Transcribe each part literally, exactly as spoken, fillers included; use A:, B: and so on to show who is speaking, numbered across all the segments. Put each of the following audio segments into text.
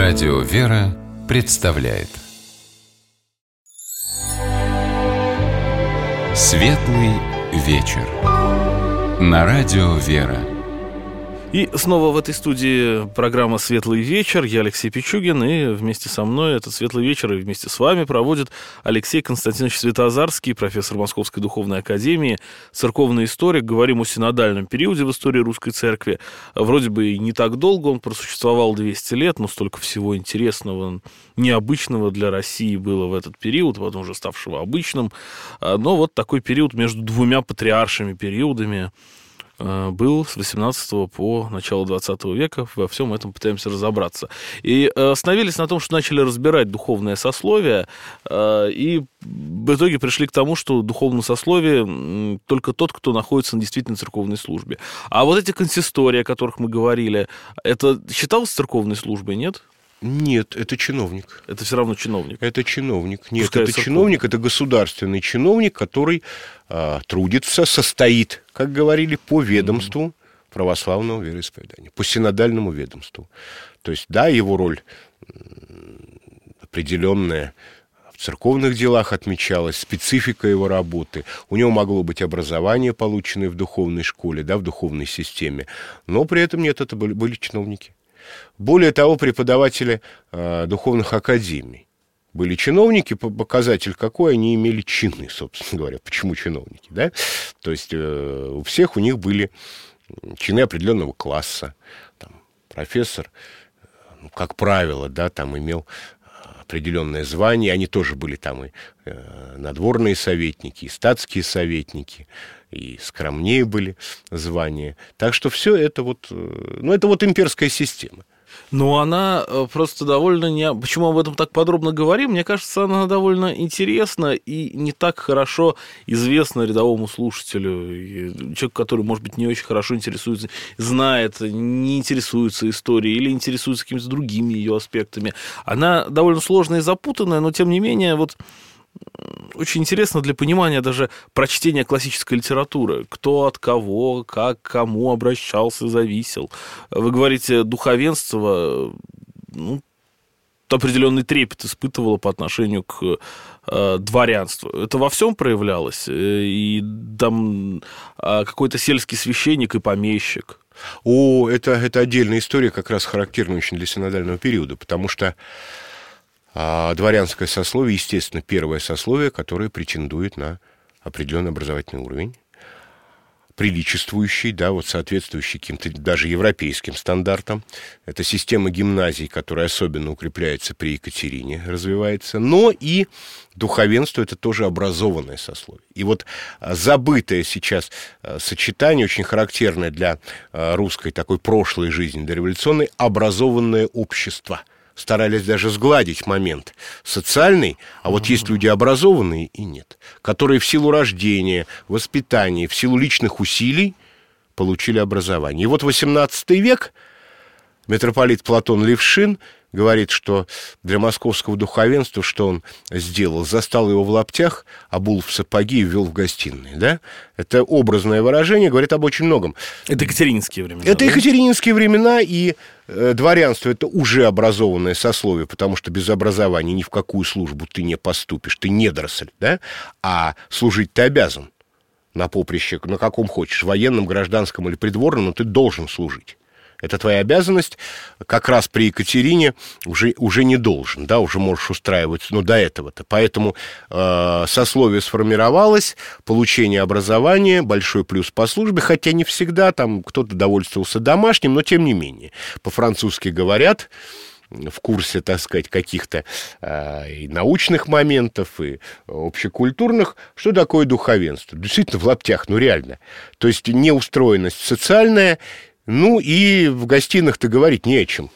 A: Радио «Вера» представляет Светлый вечер на Радио «Вера».
B: И снова в этой студии программа «Светлый вечер». Я Алексей Пичугин, и вместе со мной этот «Светлый вечер» и вместе с вами проводит Алексей Константинович Святоозарский, профессор Московской духовной академии, церковный историк. Говорим о синодальном периоде в истории русской церкви. Вроде бы и не так долго, он просуществовал двести лет, но столько всего интересного, необычного для России было в этот период, потом уже ставшего обычным. Но вот такой период между двумя патриаршими периодами был с восемнадцатого по начало двадцатого века. Во всем этом пытаемся разобраться. И остановились на том, что начали разбирать духовное сословие, и в итоге пришли к тому, что духовное сословие только тот, кто находится на действительно церковной службе. А вот эти консистории, о которых мы говорили, это считалось церковной службой, нет?
C: Нет, это чиновник.
B: Это все равно чиновник.
C: Это чиновник. Нет,
B: Пускай
C: это
B: церковный.
C: чиновник, это государственный чиновник, который а, трудится, состоит, как говорили, по ведомству mm-hmm. православного вероисповедания, по синодальному ведомству. То есть, да, его роль определенная в церковных делах отмечалась, специфика его работы. У него могло быть образование, полученное в духовной школе, да, в духовной системе, но при этом нет, это были, были чиновники. Более того, преподаватели э, духовных академий были чиновники, показатель какой, они имели чины, собственно говоря. Почему чиновники, да? То есть э, у всех у них были чины определенного класса. Там, профессор, ну, как правило, да, там имел определенное звание, они тоже были там и э, надворные советники, и статские советники, и скромнее были звания. Так что все это вот, ну, это вот имперская система.
B: Но она просто довольно... Не... Почему об этом так подробно говорим? Мне кажется, она довольно интересна и не так хорошо известна рядовому слушателю. Человек, который, может быть, не очень хорошо интересуется, знает, не интересуется историей или интересуется какими-то другими ее аспектами. Она довольно сложная и запутанная, но, тем не менее, вот... Очень интересно для понимания даже прочтения классической литературы. Кто от кого, как, к кому обращался, зависел. Вы говорите, духовенство, ну, определенный трепет испытывало по отношению к э, дворянству. Это во всем проявлялось? И там э, какой-то сельский священник и помещик?
C: О, это, это отдельная история, как раз характерна очень для синодального периода, потому что А дворянское сословие, естественно, первое сословие, которое претендует на определенный образовательный уровень, приличествующий, да, вот соответствующий каким-то даже европейским стандартам. Это система гимназий, которая особенно укрепляется при Екатерине, развивается. Но и духовенство – это тоже образованное сословие. И вот забытое сейчас сочетание, очень характерное для русской такой прошлой жизни, дореволюционной, образованное общество. Старались даже сгладить момент социальный, а вот есть люди образованные и нет, которые в силу рождения, воспитания, в силу личных усилий получили образование. И вот восемнадцатый век, митрополит Платон Левшин говорит, что для московского духовенства, что он сделал, застал его в лаптях, обул в сапоги и ввел в гостиные, да? Это образное выражение, говорит об очень многом.
B: Это екатерининские времена.
C: Это
B: да?
C: екатерининские времена, и э, дворянство – это уже образованное сословие, потому что без образования ни в какую службу ты не поступишь, ты недоросль, да? А служить ты обязан на поприще, на каком хочешь, военном, гражданском или придворном, но ты должен служить. Это твоя обязанность, как раз при Екатерине уже, уже не должен, да, уже можешь устраивать, ну, до этого-то. Поэтому э, сословие сформировалось, получение образования, большой плюс по службе, хотя не всегда, там кто-то довольствовался домашним, но тем не менее. По-французски говорят, в курсе, так сказать, каких-то э, и научных моментов, и общекультурных, что такое духовенство. Действительно, в лаптях, ну, реально. То есть неустроенность социальная. Ну и в гостиных-то говорить не о чем.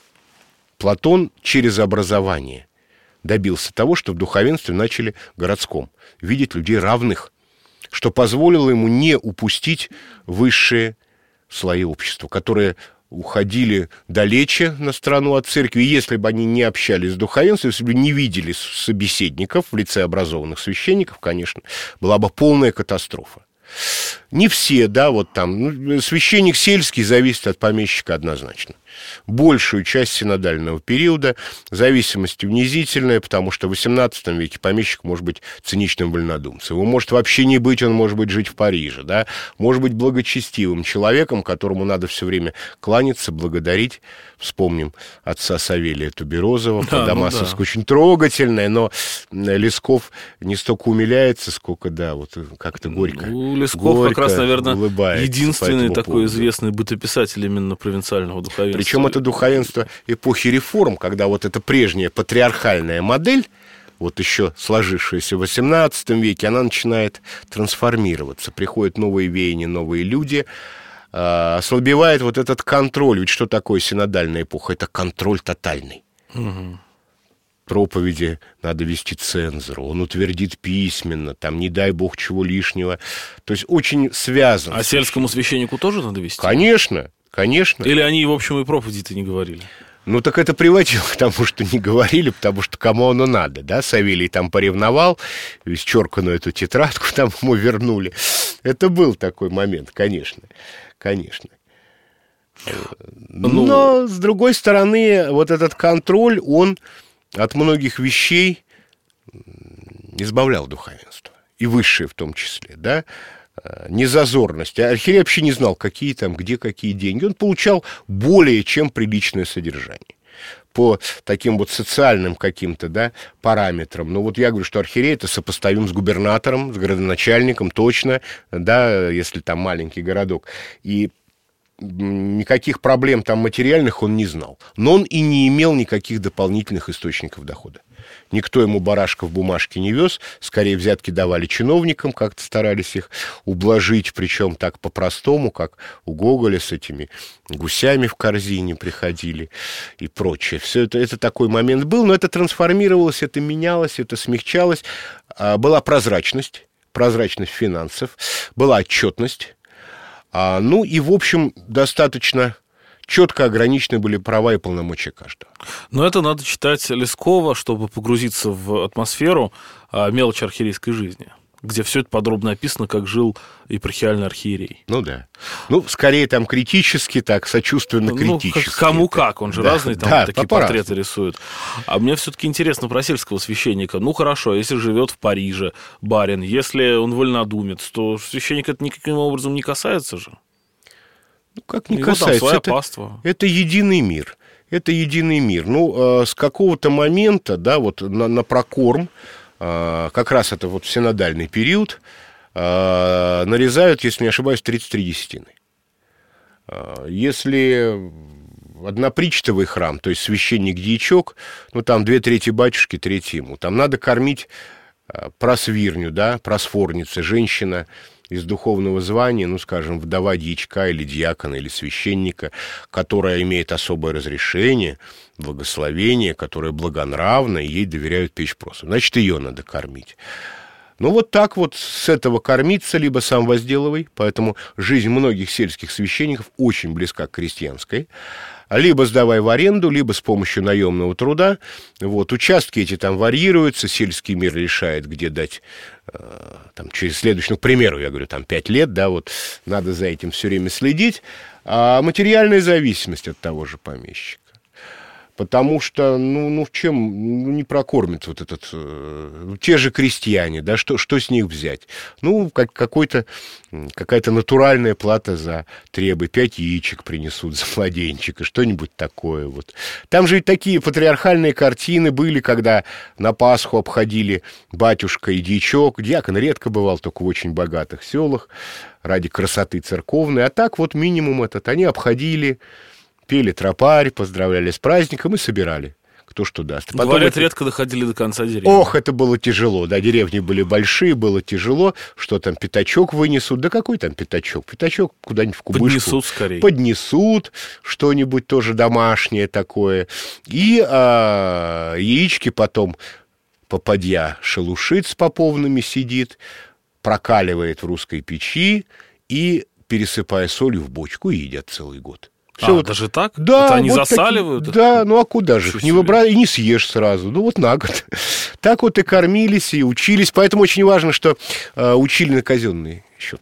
C: Платон через образование добился того, что в духовенстве начали городском видеть людей равных, что позволило ему не упустить высшие слои общества, которые уходили далече на сторону от церкви. И если бы они не общались с духовенством, если бы не видели собеседников в лице образованных священников, конечно, была бы полная катастрофа. Не все, да, вот там, ну, священник сельский зависит от помещика однозначно. Большую часть синодального периода. Зависимость унизительная, потому что в восемнадцатом веке помещик может быть циничным вольнодумцем. Его может вообще не быть, он может быть жить в Париже, да? Может быть благочестивым человеком, которому надо все время кланяться, благодарить. Вспомним отца Савелия Туберозова,
B: да,
C: Дамасовскую,
B: ну да.
C: Очень трогательное, но Лесков не столько умиляется, сколько, да, вот как-то горько.
B: Ну, Лесков
C: горько
B: как раз, наверное,
C: по
B: единственный
C: этому
B: такой
C: поводу.
B: известный бытописатель именно провинциального духовенства.
C: Причем это духовенство эпохи реформ, когда вот эта прежняя патриархальная модель, вот еще сложившаяся в восемнадцатом веке, она начинает трансформироваться. Приходят новые веяния, новые люди, э, ослабевает вот этот контроль. Ведь что такое синодальная эпоха? Это контроль тотальный.
B: Угу.
C: Проповеди надо вести цензору, он утвердит письменно, там, не дай бог, чего лишнего. То есть очень связано.
B: А сельскому священнику тоже надо вести?
C: Конечно, конечно.
B: Или они, в общем, и проповеди-то не говорили?
C: Ну, так это приводило к тому, что не говорили, потому что кому оно надо, да? Савелий там поревновал, исчерканную эту тетрадку там ему вернули. Это был такой момент, конечно, конечно.
B: Ну...
C: Но, с другой стороны, вот этот контроль, он от многих вещей избавлял духовенство, и высшее в том числе, да? Незазорность. Архиерей вообще не знал, какие там, где какие деньги. Он получал более чем приличное содержание по таким вот социальным каким-то, да, параметрам. Но вот я говорю, что архиерей это сопоставим с губернатором, с городоначальником, точно, да, если там маленький городок. И никаких проблем там материальных он не знал. Но он и не имел никаких дополнительных источников дохода. Никто ему барашков бумажки не вез, скорее взятки давали чиновникам, как-то старались их ублажить, причем так по-простому, как у Гоголя с этими гусями в корзине приходили и прочее. Все это, это такой момент был, но это трансформировалось, это менялось, это смягчалось. Была прозрачность, прозрачность финансов, была отчетность. Ну и, в общем, достаточно... четко ограничены были права и полномочия каждого.
B: Но это надо читать Лескова, чтобы погрузиться в атмосферу мелочи архиерейской жизни, где все это подробно описано, как жил епархиальный архиерей.
C: Ну да. Ну, скорее там критически, так, сочувственно-критически.
B: Ну, кому как, он же да, разные там
C: да,
B: такие портреты рисует. А мне все-таки интересно про сельского священника. Ну, хорошо, если живет в Париже барин, если он вольнодумец, то священник это никаким образом не касается же.
C: Ну, как не
B: Его
C: касается,
B: там
C: это, это единый мир. Это единый мир. Ну, э, с какого-то момента, да, вот на, на прокорм, э, как раз это вот синодальный период, э, нарезают, если не ошибаюсь, тридцать три десятины. Э, если однопричтовый храм, то есть священник-дьячок, ну, там две трети батюшки, треть ему. Там надо кормить э, просвирню, да, просфорница, женщина из духовного звания, ну, скажем, вдова дьячка или дьякона, или священника, которая имеет особое разрешение, благословение, которая благонравна, и ей доверяют печь просу. Значит, ее надо кормить. Ну, вот так вот с этого кормиться, либо сам возделывай, поэтому жизнь многих сельских священников очень близка к крестьянской. Либо сдавай в аренду, либо с помощью наемного труда. Вот, участки эти там варьируются, сельский мир решает, где дать, э, там, через следующий, ну, к примеру, я говорю, там, пять лет, да, вот, надо за этим все время следить. А материальная зависимость от того же помещика. Потому что, ну, ну в чем, ну, не прокормит вот этот, э, те же крестьяне, да, что, что с них взять? Ну, как, какой-то, какая-то натуральная плата за требы, пять яичек принесут за младенчика, что-нибудь такое вот. Там же и такие патриархальные картины были, когда на Пасху обходили батюшка и дьячок, дьякон редко бывал, только в очень богатых селах, ради красоты церковной, а так вот минимум этот, они обходили, пели тропарь, поздравляли с праздником и собирали, кто что даст.
B: Потом Говорят, это... редко доходили до конца деревни.
C: Ох, это было тяжело, да, деревни были большие, было тяжело, что там пятачок вынесут, да какой там пятачок, пятачок куда-нибудь в кубышку.
B: Поднесут скорее.
C: Поднесут что-нибудь тоже домашнее такое, и а, яички потом попадья шелушит с поповными сидит, прокаливает в русской печи и, пересыпая солью в бочку, и едят целый год.
B: Все а, вот, даже так?
C: Да,
B: это они
C: вот
B: засаливают?
C: Таки, да, ну а куда же? Не выбрали, и не съешь сразу. Ну вот на год. Так вот и кормились, и учились. Поэтому очень важно, что э, учили на казенный счет.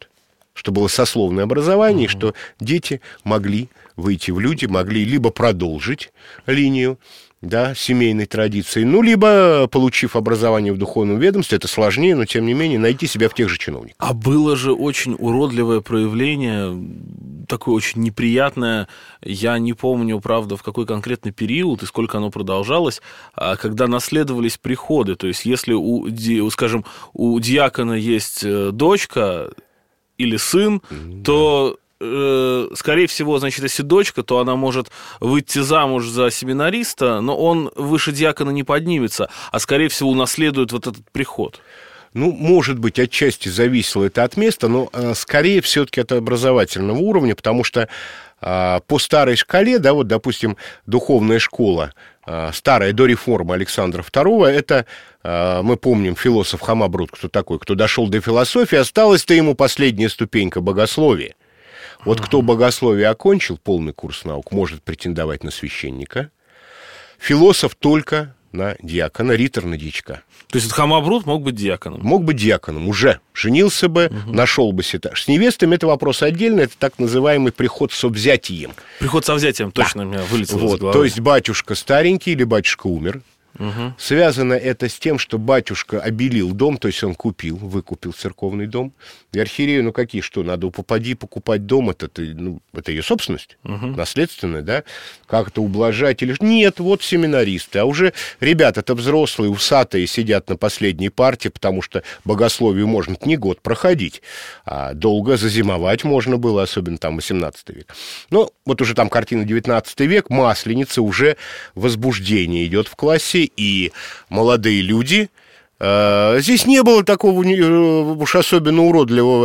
C: что было сословное образование, mm-hmm. что дети могли выйти в люди, могли либо продолжить линию, да, семейной традиции, ну, либо, получив образование в духовном ведомстве, это сложнее, но, тем не менее, найти себя в тех же чиновниках.
B: А было же очень уродливое проявление, такое очень неприятное, я не помню, правда, в какой конкретный период и сколько оно продолжалось, когда наследовались приходы, то есть если, у, скажем, у диакона есть дочка или сын, mm-hmm. то... скорее всего, значит, если дочка, то она может выйти замуж за семинариста, но он выше диакона не поднимется, а, скорее всего, унаследует вот этот приход.
C: Ну, может быть, отчасти зависело это от места, но, скорее, все-таки от образовательного уровня, потому что по старой шкале, да, вот, допустим, духовная школа, старая до реформы Александра второго, это, мы помним, философ Хамабрут, кто такой, кто дошел до философии, осталась-то ему последняя ступенька богословия. Вот кто богословие окончил, полный курс наук, может претендовать на священника. Философ только на диакона, ритор на дьячка.
B: То есть Хамабрут мог быть диаконом?
C: Мог быть диаконом, уже. Женился бы, угу. нашел бы себя. С невестами это вопрос отдельный, это так называемый приход со взятием.
B: Приход со взятием, точно, да. у меня вылетело
C: вот.
B: из головы.
C: То есть батюшка старенький или батюшка умер.
B: Угу.
C: Связано это с тем, что батюшка обелил дом, то есть он купил, выкупил церковный дом. И архиерею, ну какие, что, надо у попади покупать дом, это, ну, это ее собственность, угу. наследственная, да? Как это ублажать или... Нет, вот семинаристы, а уже ребята-то взрослые, усатые, сидят на последней партии, потому что богословию можно не год проходить, а долго зазимовать можно было, особенно там восемнадцатый век. Но вот уже там картина девятнадцатый век, Масленица, уже возбуждение идет в классе, и молодые люди. Здесь не было такого уж особенно уродливого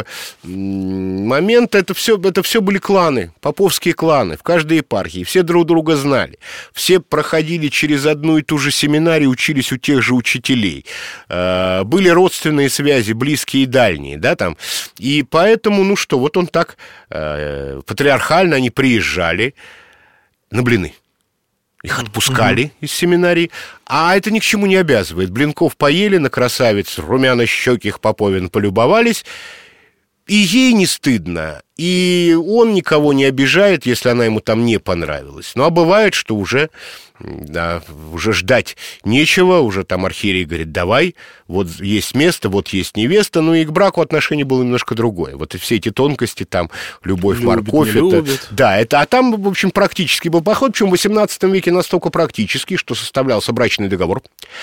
C: момента. Это все, это все были кланы, поповские кланы в каждой епархии. Все друг друга знали. Все проходили через одну и ту же семинарию, учились у тех же учителей. Были родственные связи, близкие и дальние. Да, там. И поэтому, ну что, вот он так патриархально, они приезжали на блины. Их отпускали uh-huh. из семинарии, а это ни к чему не обязывает. Блинков поели, на красавиц румяно-щеких поповин полюбовались, и ей не стыдно, и он никого не обижает, если она ему там не понравилась. Ну, а бывает, что уже, да, уже ждать нечего, уже там архиерей говорит, давай, вот есть место, вот есть невеста, ну и к браку отношение было немножко другое. Вот и все эти тонкости, там, любовь, любит, морковь, это, любит. Да, это, а там, в общем, практически был поход, причем в восемнадцатом веке настолько практический, что составлялся брачный договор.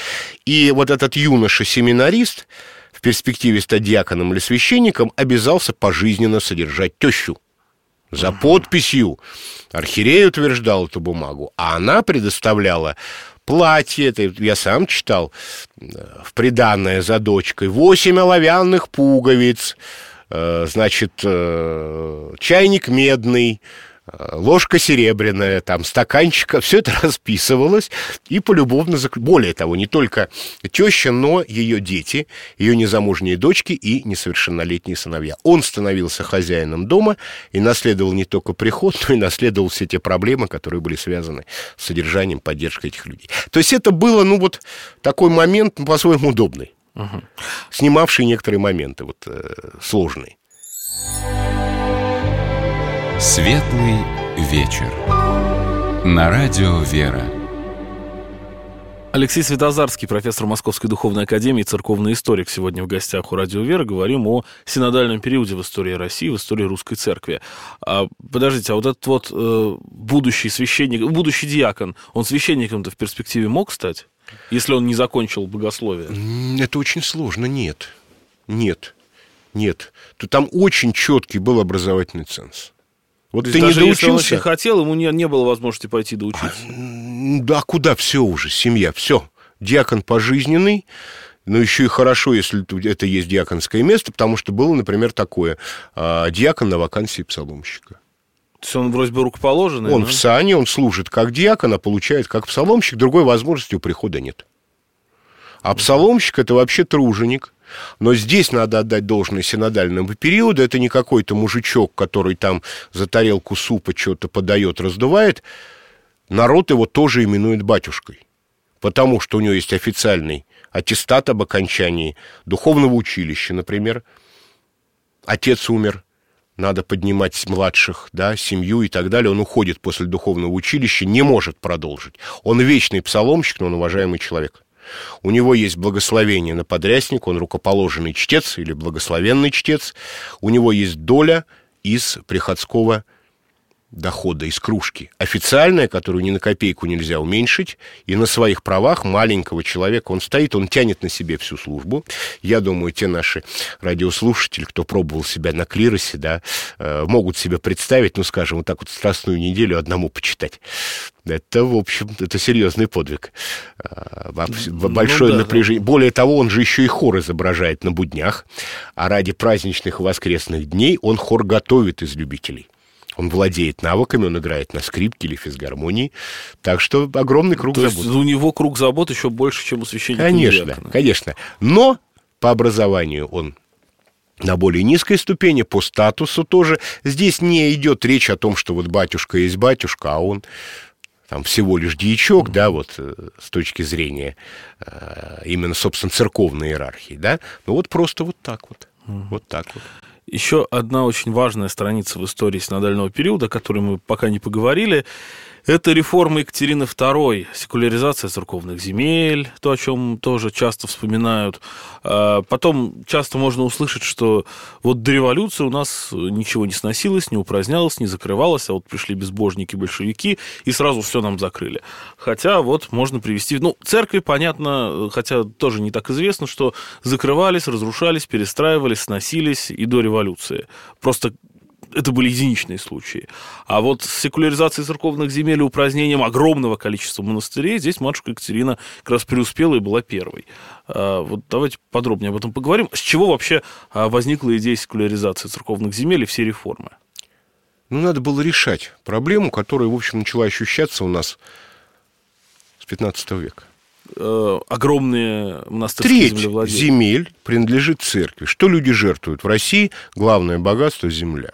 C: И вот этот юноша-семинарист, в перспективе стать диаконом или священником, обязался пожизненно содержать тещу. За подписью архиерей утверждал эту бумагу, а она предоставляла платье, это я сам читал, в приданное за дочкой, восемь оловянных пуговиц, значит, чайник медный, ложка серебряная, там, стаканчика, все это расписывалось и полюбовно... Зак... Более того, не только теща, но ее дети, ее незамужние дочки и несовершеннолетние сыновья. Он становился хозяином дома и наследовал не только приход, но и наследовал все те проблемы, которые были связаны с содержанием, поддержкой этих людей. То есть это было, ну, вот такой момент, ну, по-своему удобный, угу. снимавший некоторые моменты вот, э, сложные.
A: Светлый вечер. На радио «Вера».
B: Алексей Святозарский, профессор Московской духовной академии, церковный историк, сегодня в гостях у радио «Вера». Говорим о синодальном периоде в истории России, в истории русской церкви. А, подождите, а вот этот вот э, будущий священник, будущий диакон, он священником-то в перспективе мог стать, если он не закончил богословие?
C: Это очень сложно, нет. Нет, нет. То там очень четкий был образовательный ценз. Вот ты
B: даже
C: не
B: если он
C: доучился,
B: очень хотел, ему не, не было возможности пойти доучиться.
C: Да куда все уже, семья, все. Диакон пожизненный, но еще и хорошо, если это есть диаконское место, потому что было, например, такое, диакон на вакансии псаломщика.
B: То есть он вроде бы рукоположенный?
C: Он
B: но...
C: в сане, он служит как диакон, а получает как псаломщик, другой возможности у прихода нет. А псаломщик — это вообще труженик. Но здесь надо отдать должное синодальному периоду. Это не какой-то мужичок, который там за тарелку супа что-то подает, раздувает. Народ его тоже именует батюшкой, потому что у него есть официальный аттестат об окончании духовного училища, например. Отец умер, надо поднимать младших, да, семью и так далее. Он уходит после духовного училища, не может продолжить. Он вечный псаломщик, но он уважаемый человек. У него есть благословение на подрясник, он рукоположенный чтец или благословенный чтец. У него есть доля из приходского дохода, из кружки. Официальная, которую ни на копейку нельзя уменьшить, и на своих правах маленького человека он стоит, он тянет на себе всю службу. Я думаю, те наши радиослушатели, кто пробовал себя на клиросе, да, могут себе представить, ну, скажем, вот так вот страстную неделю одному почитать. Это, в общем, это серьезный подвиг. Большое ну, да, напряжение. Да. Более того, он же еще и хор изображает на буднях, а ради праздничных и воскресных дней он хор готовит из любителей. Он владеет навыками, он играет на скрипке или физгармонии. Так что огромный круг
B: То
C: забот.
B: Есть у него круг забот еще больше, чем у священника.
C: Конечно,
B: диакона.
C: конечно. Но по образованию он на более низкой ступени, по статусу тоже. Здесь не идет речь о том, что вот батюшка есть батюшка, а он там всего лишь дьячок, да, вот с точки зрения именно, собственно, церковной иерархии, да. Ну вот просто вот так вот. Вот так вот.
B: Еще одна очень важная страница в истории синодального периода, о которой мы пока не поговорили, это реформа Екатерины второй, секуляризация церковных земель, то, о чем тоже часто вспоминают. Потом часто можно услышать, что вот до революции у нас ничего не сносилось, не упразднялось, не закрывалось, а вот пришли безбожники-большевики и сразу все нам закрыли. Хотя вот можно привести... Ну, церкви, понятно, хотя тоже не так известно, что закрывались, разрушались, перестраивались, сносились и до революции. Просто... Это были единичные случаи. А вот с секуляризацией церковных земель и упразднением огромного количества монастырей здесь матушка Екатерина как раз преуспела и была первой. Вот давайте подробнее об этом поговорим. С чего вообще возникла идея секуляризации церковных земель и все реформы?
C: Ну, надо было решать проблему, которая, в общем, начала ощущаться у нас с пятнадцатого века.
B: Огромные монастырские
C: Треть
B: землевладения.
C: земель принадлежит церкви. Что люди жертвуют в России? Главное богатство – земля.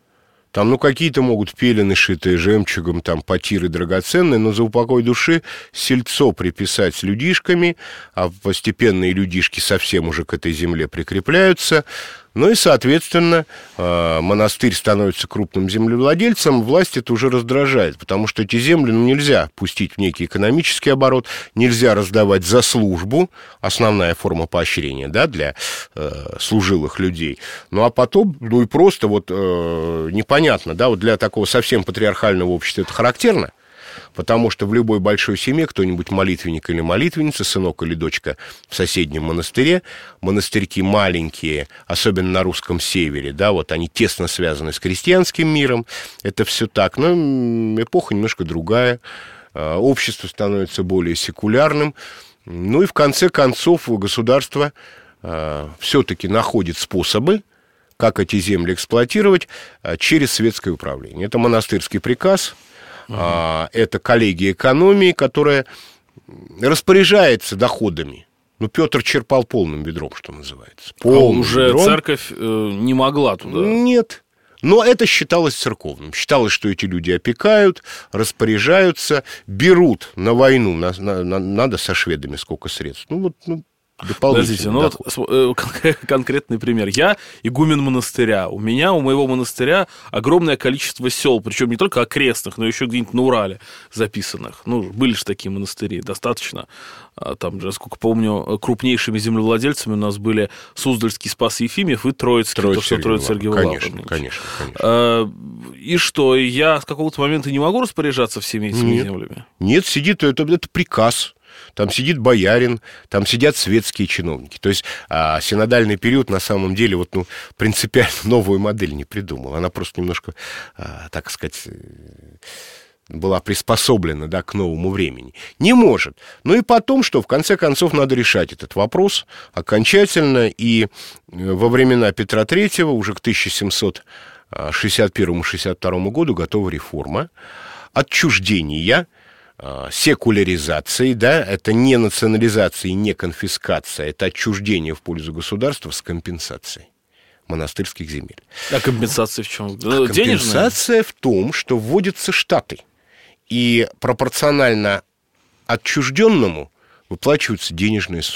C: Там, ну, какие-то могут пелены, шитые жемчугом, там, потиры драгоценные, но за упокой души сельцо приписать с людишками, а постепенно и людишки совсем уже к этой земле прикрепляются. Ну и, соответственно, монастырь становится крупным землевладельцем, власть это уже раздражает, потому что эти земли ну, нельзя пустить в некий экономический оборот, нельзя раздавать за службу, основная форма поощрения, да, для э, служилых людей. Ну а потом, ну и просто вот э, непонятно, да, вот для такого совсем патриархального общества это характерно. Потому что в любой большой семье кто-нибудь молитвенник или молитвенница, сынок или дочка в соседнем монастыре, монастырьки маленькие, особенно на русском севере, да, вот они тесно связаны с крестьянским миром, это все так, но эпоха немножко другая, общество становится более секулярным, ну и в конце концов государство все-таки находит способы, как эти земли эксплуатировать через светское управление. Это монастырский приказ. Uh-huh. Это коллегия экономии, которая распоряжается доходами. Ну, Петр черпал полным ведром, что называется. Полным
B: а уже
C: ведром.
B: Церковь э, не могла туда?
C: Нет. Но это считалось церковным. Считалось, что эти люди опекают, распоряжаются, берут на войну, на, на, на, надо со шведами сколько средств. Ну, вот, ну,
B: Подождите, ну вот конкретный пример. Я игумен монастыря. У меня, у моего монастыря огромное количество сел, причем не только окрестных, но еще где-нибудь на Урале записанных. Ну, были же такие монастыри, достаточно. Там, насколько помню, крупнейшими землевладельцами у нас были Суздальский Спас Ефимьев и Троицкий, то, что Троиц-Сергиева Лавра.
C: Конечно, конечно, конечно.
B: И что, я с какого-то момента не могу распоряжаться всеми этими
C: Нет.
B: землями?
C: Нет, сидит, это, это приказ. Там сидит боярин, там сидят светские чиновники. То есть а, синодальный период на самом деле вот, ну, принципиально новую модель не придумал. Она просто немножко, а, так сказать, была приспособлена, да, к новому времени. Не может. Ну и потом, что в конце концов надо решать этот вопрос окончательно. И во времена Петра Третьего, уже к тысяча семьсот шестьдесят первому — шестьдесят второму году, готова реформа отчуждения, секуляризации, да, это не национализация и не конфискация, это отчуждение в пользу государства с компенсацией монастырских земель.
B: А компенсация в чем?
C: А компенсация в том, что вводятся штаты, и пропорционально отчужденному выплачиваются денежные суммы.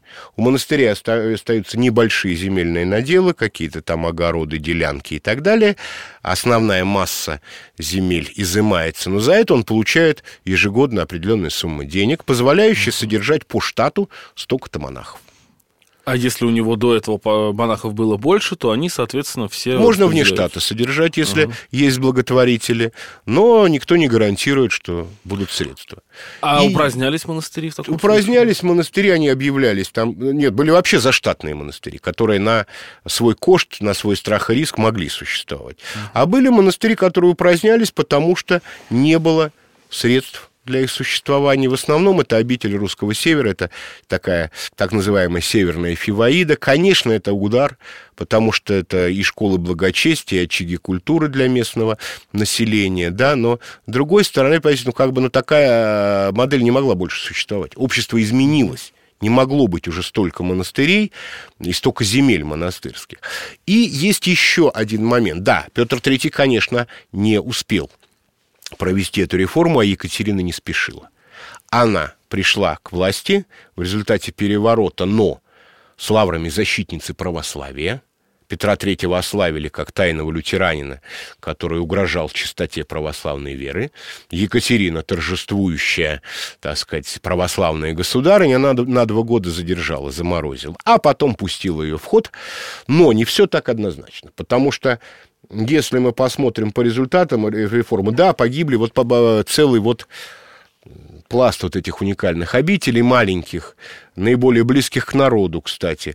C: У монастыря остаются небольшие земельные наделы, какие-то там огороды, делянки и так далее. Основная масса земель изымается, но за это он получает ежегодно определенную сумму денег, позволяющую содержать по штату столько-то монахов.
B: А если у него до этого монахов было больше, то они, соответственно, все...
C: Можно вне штата содержать, если ага. есть благотворители, но никто не гарантирует, что будут средства.
B: А
C: и
B: упразднялись монастыри в таком
C: Упразднялись
B: случае?
C: монастыри, они объявлялись там... Нет, были вообще заштатные монастыри, которые на свой кошт, на свой страх и риск могли существовать. Ага. А были монастыри, которые упразднялись, потому что не было средств для их существования. В основном это обитель русского севера, это такая так называемая северная Фиваида. Конечно, это удар, потому что это и школы благочестия, и очаги культуры для местного населения, да, но с другой стороны, ну, как бы, ну, такая модель не могла больше существовать. Общество изменилось. Не могло быть уже столько монастырей и столько земель монастырских. И есть еще один момент. Да, Петр Третий, конечно, не успел провести эту реформу, а Екатерина не спешила. Она пришла к власти в результате переворота, но с лаврами защитницы православия. Петра Третьего ославили как тайного лютеранина, который угрожал чистоте православной веры. Екатерина, торжествующая, так сказать, православная государыня, она на два года задержала, заморозила, а потом пустила ее в ход. Но не все так однозначно, потому что если мы посмотрим по результатам реформы, да, погибли вот целый вот пласт вот этих уникальных обителей, маленьких, наиболее близких к народу, кстати.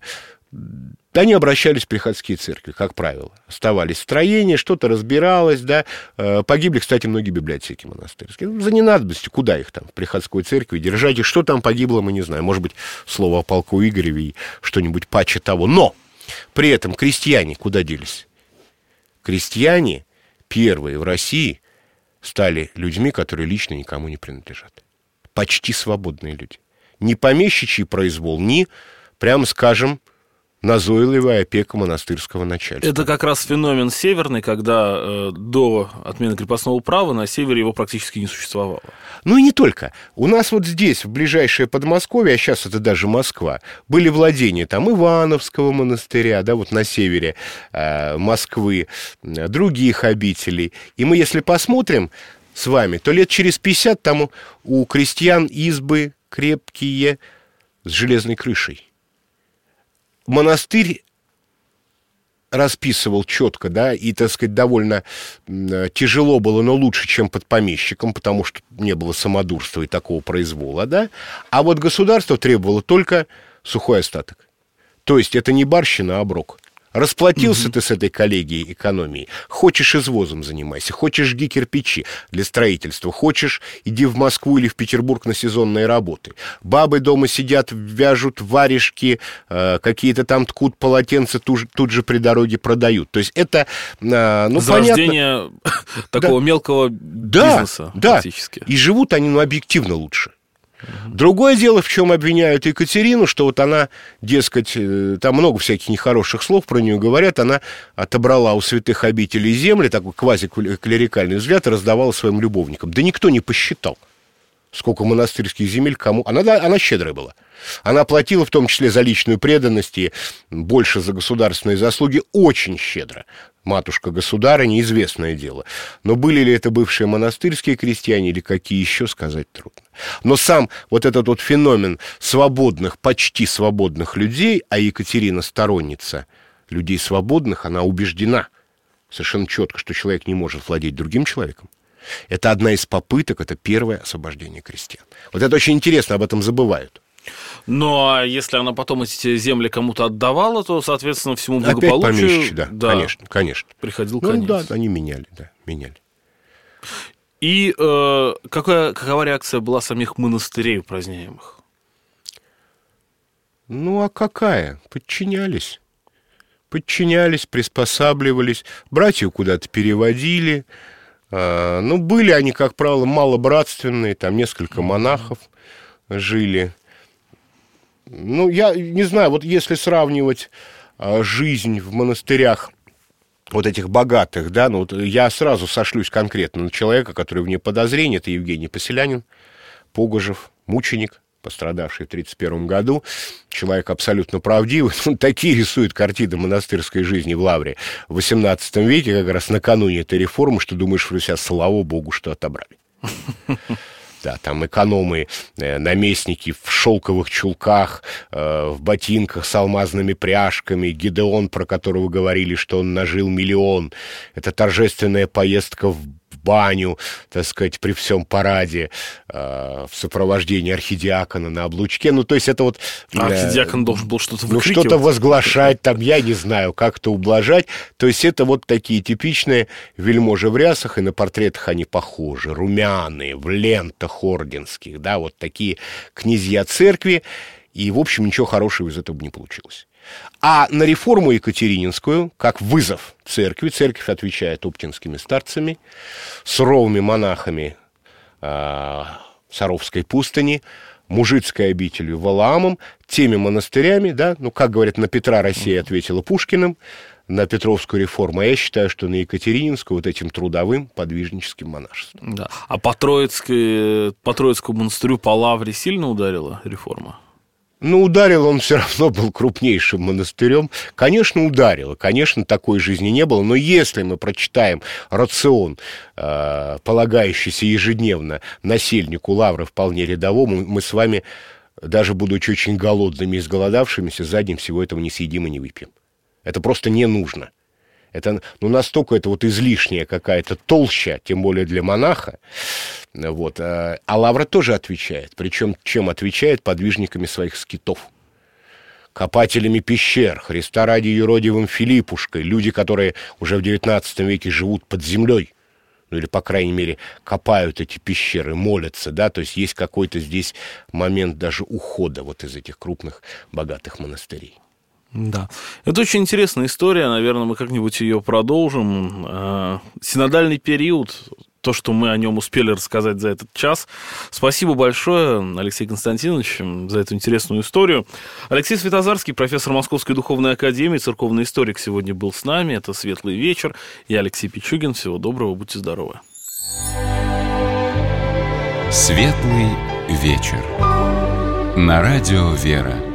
C: Они обращались в приходские церкви, как правило. Оставались строения, что-то разбиралось, да. Погибли, кстати, многие библиотеки монастырские. За ненадобностью, куда их там, в приходской церкви держать? И что там погибло, мы не знаем. Может быть, слово о полку Игореве и что-нибудь паче того. Но при этом крестьяне куда делись? Крестьяне, первые в России, стали людьми, которые лично никому не принадлежат. Почти свободные люди. Ни помещичий произвол, ни, прямо скажем, назойливая опека монастырского начальства.
B: Это как раз феномен северный, когда э, до отмены крепостного права на севере его практически не существовало.
C: Ну и не только. У нас вот здесь, в ближайшее Подмосковье, а сейчас это даже Москва, были владения там Ивановского монастыря, да, вот на севере э, Москвы, э, других обителей. И мы, если посмотрим с вами, то лет через пятьдесят там у крестьян избы крепкие с железной крышей. Монастырь расписывал четко, да, и, так сказать, довольно э, тяжело было, но лучше, чем под помещиком, потому что не было самодурства и такого произвола, да. А вот государство требовало только сухой остаток. То есть это не барщина, а оброк. Расплатился mm-hmm. ты с этой коллегией экономии. Хочешь, извозом занимайся. Хочешь, жги кирпичи для строительства. Хочешь, иди в Москву или в Петербург на сезонные работы. Бабы дома сидят, вяжут варежки, э, какие-то там ткут полотенца, тут, тут же при дороге продают. То есть это, э, ну,
B: зарождение такого да. мелкого бизнеса.
C: Да, да. И живут они, ну, объективно лучше. Другое дело, в чем обвиняют Екатерину, что вот она, дескать, там много всяких нехороших слов про нее говорят, она отобрала у святых обителей земли, такой квазиклерикальный взгляд, и раздавала своим любовникам. Да никто не посчитал, сколько монастырских земель кому... Она, она щедрая была. Она платила в том числе за личную преданность и больше за государственные заслуги очень щедро. Матушка-государыня, известное дело. Но были ли это бывшие монастырские крестьяне или какие еще, сказать трудно. Но сам вот этот вот феномен свободных, почти свободных людей, а Екатерина сторонница людей свободных, она убеждена совершенно четко, что человек не может владеть другим человеком. Это одна из попыток, это первое освобождение крестьян. Вот это очень интересно, об этом забывают.
B: Но если она потом эти земли кому-то отдавала, то, соответственно, всему благополучию...
C: Опять помещичьи, да, да, конечно, конечно.
B: Приходил
C: ну,
B: конец.
C: Да, они меняли, да, меняли.
B: И э, какая, какова реакция была самих монастырей упраздняемых?
C: Ну, а какая? Подчинялись. Подчинялись, приспосабливались, братьев куда-то переводили. А, ну, были они, как правило, малобратственные, там несколько монахов жили. Ну, я не знаю, вот если сравнивать а, жизнь в монастырях вот этих богатых, да, ну, вот я сразу сошлюсь конкретно на человека, который вне подозрения, это Евгений Поселянин, Погожев, мученик, пострадавший в тридцать первом году, человек абсолютно правдивый, он такие рисует картины монастырской жизни в Лавре в восемнадцатом веке, как раз накануне этой реформы, что думаешь про себя, слава богу, что отобрали. Да, там экономы, э, наместники в шелковых чулках, э, в ботинках с алмазными пряжками, Гидеон, про которого говорили, что он нажил миллион. Это торжественная поездка в баню, так сказать, при всем параде, э, в сопровождении архидиакона на облучке. Ну, то есть это вот... Э,
B: Архидиакон должен был что-то выкрикивать.
C: Ну, что-то возглашать, там, я не знаю, как-то ублажать. То есть это вот такие типичные вельможи в рясах, и на портретах они похожи, румяные, в лентах орденских, да, вот такие князья церкви. И, в общем, ничего хорошего из этого не получилось. А на реформу Екатерининскую, как вызов церкви, церковь отвечает оптинскими старцами, суровыми монахами э, Саровской пустыни, мужицкой обителью Валаамом, теми монастырями, да, ну, как говорят, на Петра Россия ответила Пушкиным, на Петровскую реформу, а я считаю, что на Екатерининскую вот этим трудовым подвижническим монашеством.
B: Да. А по, Троицкой, по Троицкому монастырю, по Лавре сильно ударила реформа?
C: Ну, ударил он все равно, был крупнейшим монастырем. Конечно, ударило, конечно, такой жизни не было. Но если мы прочитаем рацион, э, полагающийся ежедневно насельнику Лавры вполне рядовому, мы с вами, даже будучи очень голодными и изголодавшимися, за день всего этого не съедим и не выпьем. Это просто не нужно. Это, ну, настолько это вот излишняя какая-то толща, тем более для монаха. Вот. А Лавра тоже отвечает. Причем чем отвечает? Подвижниками своих скитов. Копателями пещер, Христа ради юродивым Филиппушкой. Люди, которые уже в девятнадцатом веке живут под землей. Ну, или, по крайней мере, копают эти пещеры, молятся, да. То есть есть какой-то здесь момент даже ухода вот из этих крупных, богатых монастырей.
B: Да. Это очень интересная история, наверное, мы как-нибудь ее продолжим. Синодальный период, то, что мы о нем успели рассказать за этот час. Спасибо большое, Алексей Константинович, за эту интересную историю. Алексей Святозарский, профессор Московской духовной академии, церковный историк, сегодня был с нами. Это «Светлый вечер». Я Алексей Пичугин. Всего доброго, будьте здоровы.
A: «Светлый вечер» на радио «Вера».